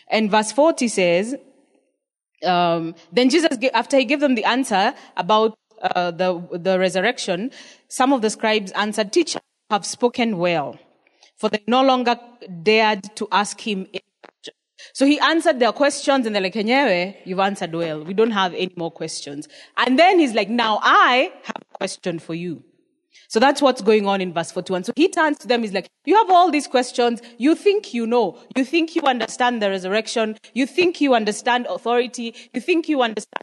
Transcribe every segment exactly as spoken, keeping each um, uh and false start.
And verse forty says, um, then Jesus, after he gave them the answer about uh, the, the resurrection, some of the scribes answered, "Teacher, you have spoken well." For they no longer dared to ask him any question. So he answered their questions, and they're like, "Enyewe, you've answered well. We don't have any more questions." And then he's like, "Now I have a question for you." So that's what's going on in verse forty-one. So he turns to them, he's like, "You have all these questions. You think you know. You think you understand the resurrection. You think you understand authority. You think you understand.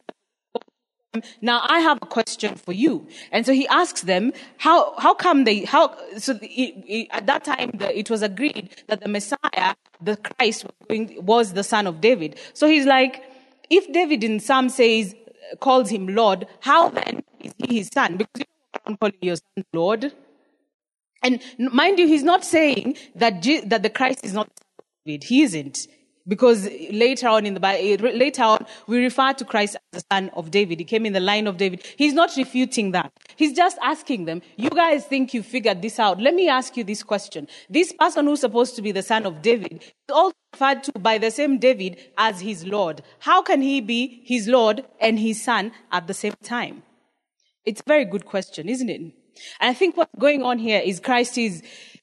Now I have a question for you." And so he asks them, how how come they, how, so the, it, at that time the, it was agreed that the Messiah, the Christ, was, going, was the son of David. So he's like, if David in Psalm says, calls him Lord, how then is he his son? Because you don't call your son Lord. And mind you, he's not saying that G, that the Christ is not the son of David. He isn't. Because later on in the Bible, later on, we refer to Christ as the son of David. He came in the line of David. He's not refuting that. He's just asking them, you guys think you figured this out. Let me ask you this question. This person who's supposed to be the son of David is also referred to by the same David as his Lord. How can he be his Lord and his son at the same time? It's a very good question, isn't it? And I think what's going on here is Christ is...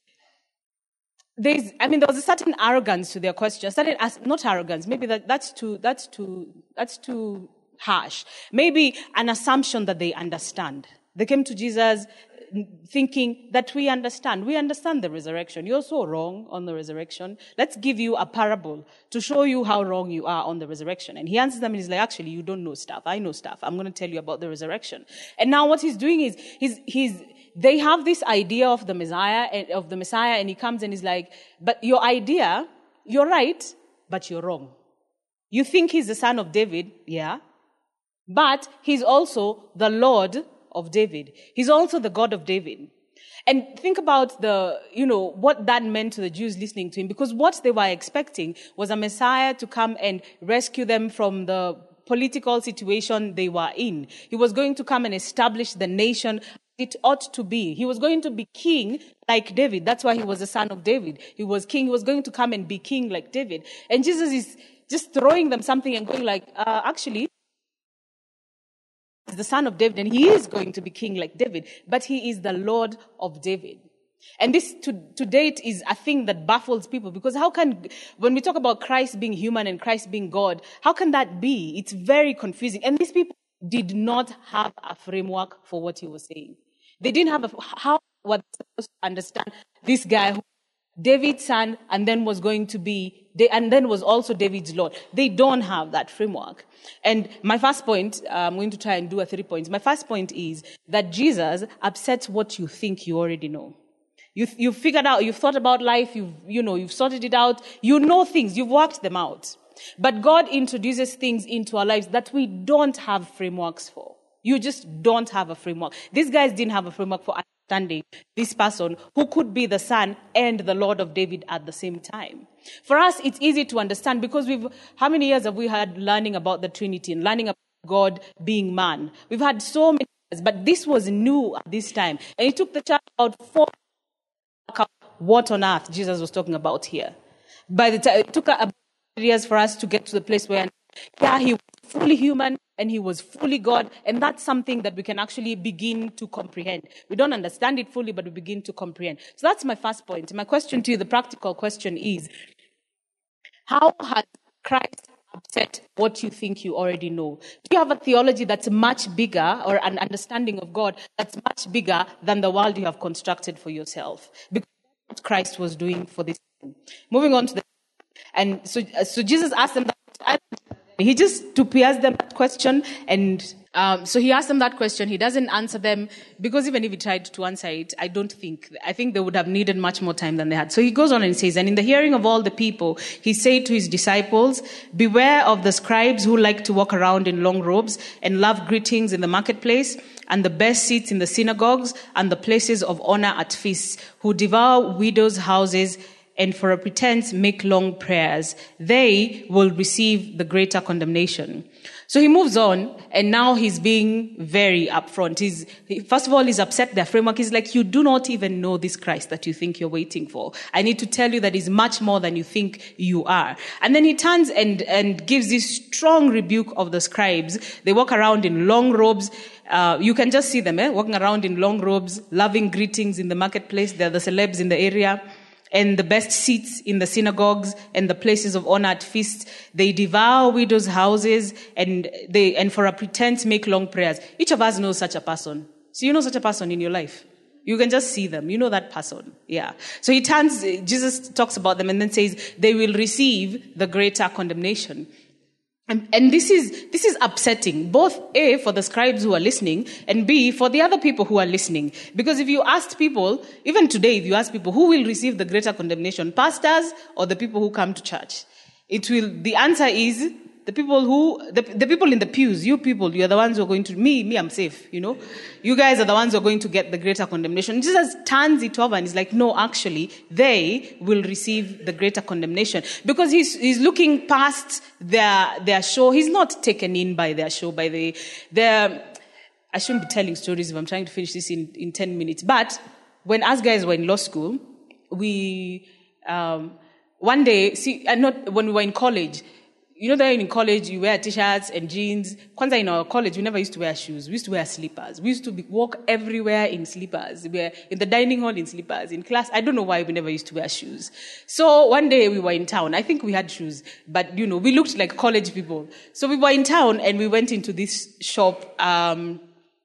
There's, I mean, there was a certain arrogance to their question. A certain, not arrogance. Maybe that, that's too, that's too, that's too harsh. Maybe an assumption that they understand. They came to Jesus thinking that we understand. We understand the resurrection. You're so wrong on the resurrection. Let's give you a parable to show you how wrong you are on the resurrection. And he answers them and he's like, actually, you don't know stuff. I know stuff. I'm going to tell you about the resurrection. And now what he's doing is, he's, he's, they have this idea of the Messiah, of the Messiah, and he comes and he's like, but your idea, you're right, but you're wrong. You think he's the son of David, yeah, but he's also the Lord of David. He's also the God of David. And think about the, you know, what that meant to the Jews listening to him, because what they were expecting was a Messiah to come and rescue them from the political situation they were in. He was going to come and establish the nation it ought to be. He was going to be king like David. That's why he was the son of David. He was king. He was going to come and be king like David. And Jesus is just throwing them something and going like, uh, actually, he's the son of David and he is going to be king like David, but he is the Lord of David. And this to, to date is a thing that baffles people, because how can, when we talk about Christ being human and Christ being God, how can that be? It's very confusing. And these people did not have a framework for what he was saying. They didn't have a, how were they supposed to understand this guy who David's son and then was going to be, and then was also David's Lord. They don't have that framework. And my first point, I'm going to try and do a three points. My first point is that Jesus upsets what you think you already know. You've, you've figured out, you've thought about life, you've, you know, you've sorted it out, you know things, you've worked them out. But God introduces things into our lives that we don't have frameworks for. You just don't have a framework. These guys didn't have a framework for understanding this person who could be the son and the Lord of David at the same time. For us, it's easy to understand because we've, how many years have we had learning about the Trinity and learning about God being man? We've had so many years, but this was new at this time. And it took the church about four what on earth Jesus was talking about here. By the time, it took about years for us to get to the place where, yeah, he was fully human and he was fully God, and that's something that we can actually begin to comprehend. We don't understand it fully, but we begin to comprehend. So that's my first point. My question to you, the practical question is, how has Christ upset what you think you already know? Do you have a theology that's much bigger, or an understanding of God that's much bigger than the world you have constructed for yourself? Because that's what Christ was doing for this. Moving on to the And so, so Jesus asked them that. He just to pierce them that question, and um, so he asked them that question. He doesn't answer them, because even if he tried to answer it, I don't think, I think they would have needed much more time than they had. So he goes on and says, and in the hearing of all the people, he said to his disciples, beware of the scribes who like to walk around in long robes and love greetings in the marketplace and the best seats in the synagogues and the places of honor at feasts, who devour widows' houses and for a pretense make long prayers, they will receive the greater condemnation. So he moves on, and now he's being very upfront. He's, he, first of all, he's upset their framework. He's like, you do not even know this Christ that you think you're waiting for. I need to tell you that he's much more than you think you are. And then he turns and, and gives this strong rebuke of the scribes. They walk around in long robes. Uh, you can just see them, eh, walking around in long robes, loving greetings in the marketplace. They're the celebs in the area. And the best seats in the synagogues and the places of honor at feasts. They devour widows' houses and they, and for a pretense make long prayers. Each of us knows such a person. So you know such a person in your life. You can just see them. You know that person. Yeah. So he turns, Jesus talks about them and then says, they will receive the greater condemnation. And, and this is, this is upsetting, both A, for the scribes who are listening, and B, for the other people who are listening. Because if you asked people, even today, if you ask people who will receive the greater condemnation, pastors or the people who come to church, it will, the answer is the people who, the, the people in the pews, you people, you're the ones who are going to, me, me, I'm safe, you know. You guys are the ones who are going to get the greater condemnation. Jesus turns it over and he's like, no, actually, they will receive the greater condemnation. Because he's, he's looking past their, their show. He's not taken in by their show, by the, their, I shouldn't be telling stories if I'm trying to finish this in, in ten minutes. But when us guys were in law school, we, um, one day, see, and not, when we were in college, you know that in college you wear t-shirts and jeans. Kwanza in our college we never used to wear shoes. We used to wear slippers. We used to be, walk everywhere in slippers. We were in the dining hall in slippers. In class, I don't know why we never used to wear shoes. So one day we were in town. I think we had shoes, but you know we looked like college people. So we were in town and we went into this shop, um,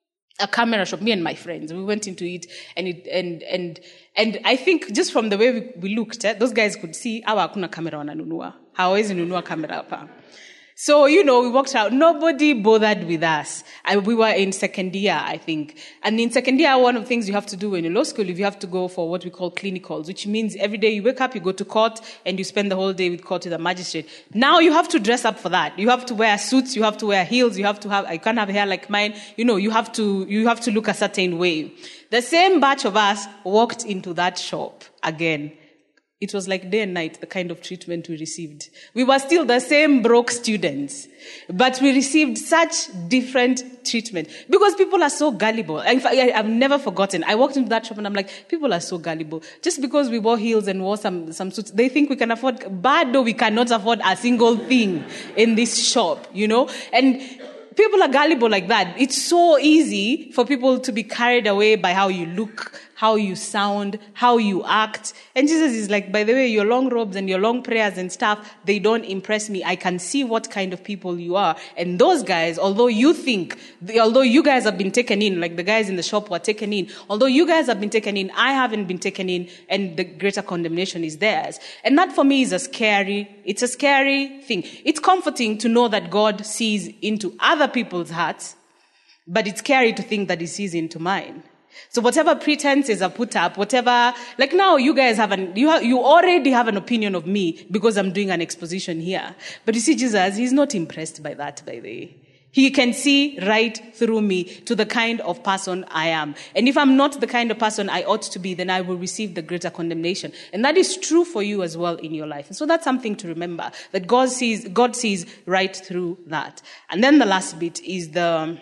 a camera shop. Me and my friends, we went into it, and it and and and I think just from the way we, we looked, eh, those guys could see awa hakuna camera wananunua. Hawezi nunua camera hapa. So, you know, we walked out. Nobody bothered with us. And we were in second year, I think. And in second year, one of the things you have to do when you're in law school is you have to go for what we call clinicals, which means every day you wake up, you go to court, and you spend the whole day with court with the magistrate. Now you have to dress up for that. You have to wear suits, you have to wear heels, you have to have, I can't have hair like mine. You know, you have to, you have to look a certain way. The same batch of us walked into that shop again. It was like day and night, the kind of treatment we received. We were still the same broke students, but we received such different treatment because people are so gullible. In fact, I've never forgotten. I walked into that shop and I'm like, people are so gullible. Just because we wore heels and wore some, some suits, they think we can afford, bad though we cannot afford a single thing in this shop, you know? And people are gullible like that. It's so easy for people to be carried away by how you look, how you sound, how you act. And Jesus is like, by the way, your long robes and your long prayers and stuff, they don't impress me. I can see what kind of people you are. And those guys, although you think, although you guys have been taken in, like the guys in the shop were taken in, although you guys have been taken in, I haven't been taken in, and the greater condemnation is theirs. And that for me is a scary, it's a scary thing. It's comforting to know that God sees into other people's hearts, but it's scary to think that he sees into mine. So whatever pretenses are put up, whatever, like now you guys have an, you have, you already have an opinion of me because I'm doing an exposition here. But you see, Jesus, he's not impressed by that, by the way. He can see right through me to the kind of person I am. And if I'm not the kind of person I ought to be, then I will receive the greater condemnation. And that is true for you as well in your life. And so that's something to remember, that God sees, God sees right through that. And then the last bit is the,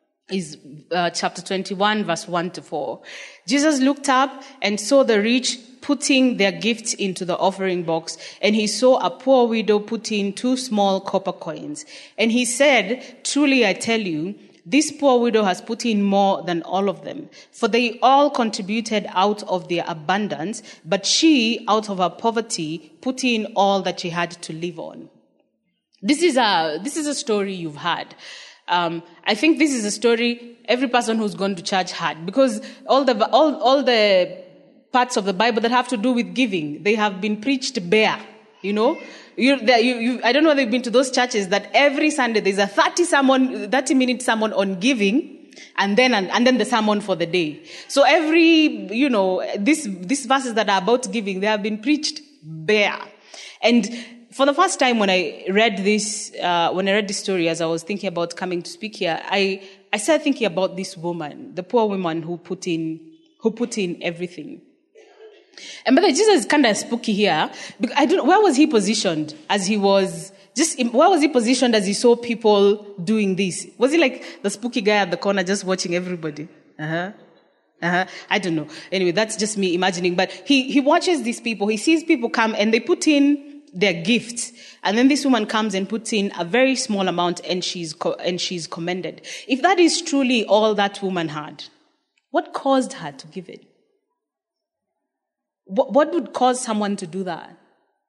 is uh, chapter twenty-one, verse one to four. Jesus looked up and saw the rich putting their gifts into the offering box, and he saw a poor widow put in two small copper coins. And he said, truly I tell you, this poor widow has put in more than all of them, for they all contributed out of their abundance, but she, out of her poverty, put in all that she had to live on. This is a, this is a story you've had. Um, I think this is a story every person who's gone to church had, because all the all all the parts of the Bible that have to do with giving, they have been preached bare. You know, you, you, you, I don't know whether you've been to those churches that every Sunday there's a thirty sermon, thirty minute sermon on giving, and then and, and then the sermon for the day. So every, you know, this these verses that are about giving, they have been preached bare. And for the first time when I read this, uh, when I read this story, as I was thinking about coming to speak here, I, I started thinking about this woman, the poor woman who put in, who put in everything. And but Jesus is kind of spooky here. Because I don't. Where was he positioned as he was? Just where was he positioned as he saw people doing this? Was he like the spooky guy at the corner, just watching everybody? Uh huh. Uh huh. I don't know. Anyway, that's just me imagining. But he he watches these people. He sees people come and they put in their gifts, and then this woman comes and puts in a very small amount, and she's co- and she's commended. If that is truly all that woman had, what caused her to give it? What, what would cause someone to do that?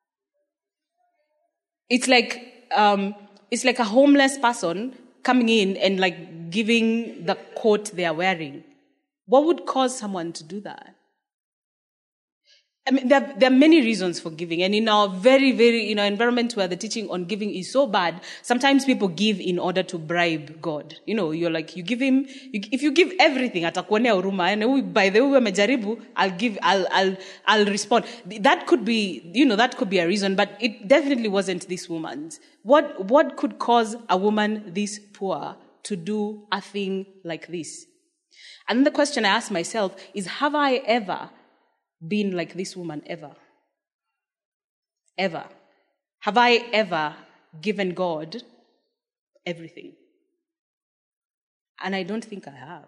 It's like um, it's like a homeless person coming in and like giving the coat they are wearing. What would cause someone to do that? I mean, there, there are many reasons for giving. And in our very, very, you know, environment where the teaching on giving is so bad, sometimes people give in order to bribe God. You know, you're like, you give him, you, if you give everything, atakuonea huruma, and by the way, umejaribu, I'll give, I'll, I'll, I'll respond. That could be, you know, that could be a reason, but it definitely wasn't this woman's. What, what could cause a woman this poor to do a thing like this? And the question I ask myself is, have I ever been like this woman ever? Ever? Have I ever given God everything? And I don't think I have.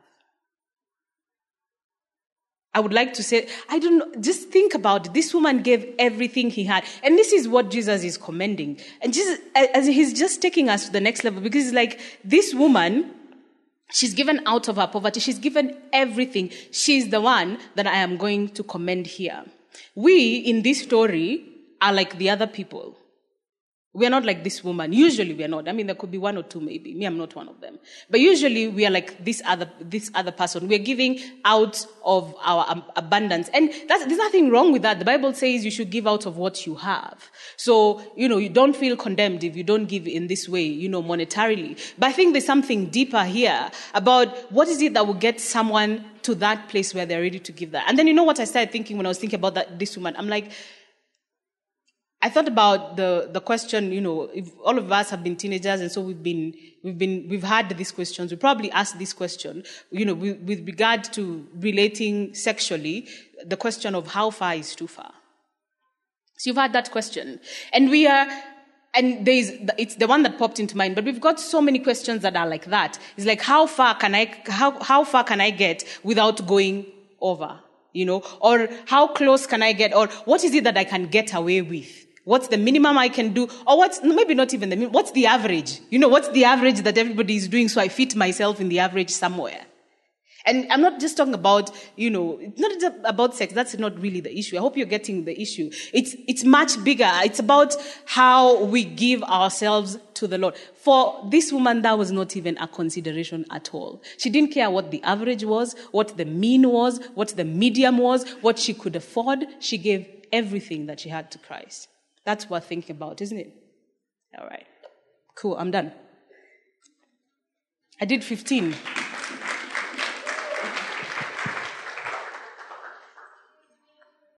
I would like to say, I don't know, just think about it. This woman gave everything he had. And this is what Jesus is commending. And Jesus, as he's just taking us to the next level, because it's like, this woman, she's given out of her poverty. She's given everything. She's the one that I am going to commend here. We, in this story, are like the other people. We are not like this woman. Usually we are not. I mean, there could be one or two maybe. Me, I'm not one of them. But usually we are like this other this other person. We are giving out of our um, abundance. And that's, there's nothing wrong with that. The Bible says you should give out of what you have. So, you know, you don't feel condemned if you don't give in this way, you know, monetarily. But I think there's something deeper here about what is it that will get someone to that place where they're ready to give that. And then you know what I started thinking when I was thinking about that this woman? I'm like, I thought about the, the question, you know, if all of us have been teenagers and so we've been, we've been, we've had these questions. We probably asked this question, you know, with, with regard to relating sexually, the question of how far is too far. So you've had that question. And we are, and there's, it's the one that popped into mind, but we've got so many questions that are like that. It's like, how far can I, how, how far can I get without going over? You know, or how close can I get? Or what is it that I can get away with? What's the minimum I can do? Or what's, maybe not even the minimum, what's the average? You know, what's the average that everybody is doing so I fit myself in the average somewhere? And I'm not just talking about, you know, it's not just about sex. That's not really the issue. I hope you're getting the issue. It's, it's much bigger. It's about how we give ourselves to the Lord. For this woman, that was not even a consideration at all. She didn't care what the average was, what the mean was, what the medium was, what she could afford. She gave everything that she had to Christ. That's worth thinking about, isn't it? All right. Cool, I'm done. I did fifteen.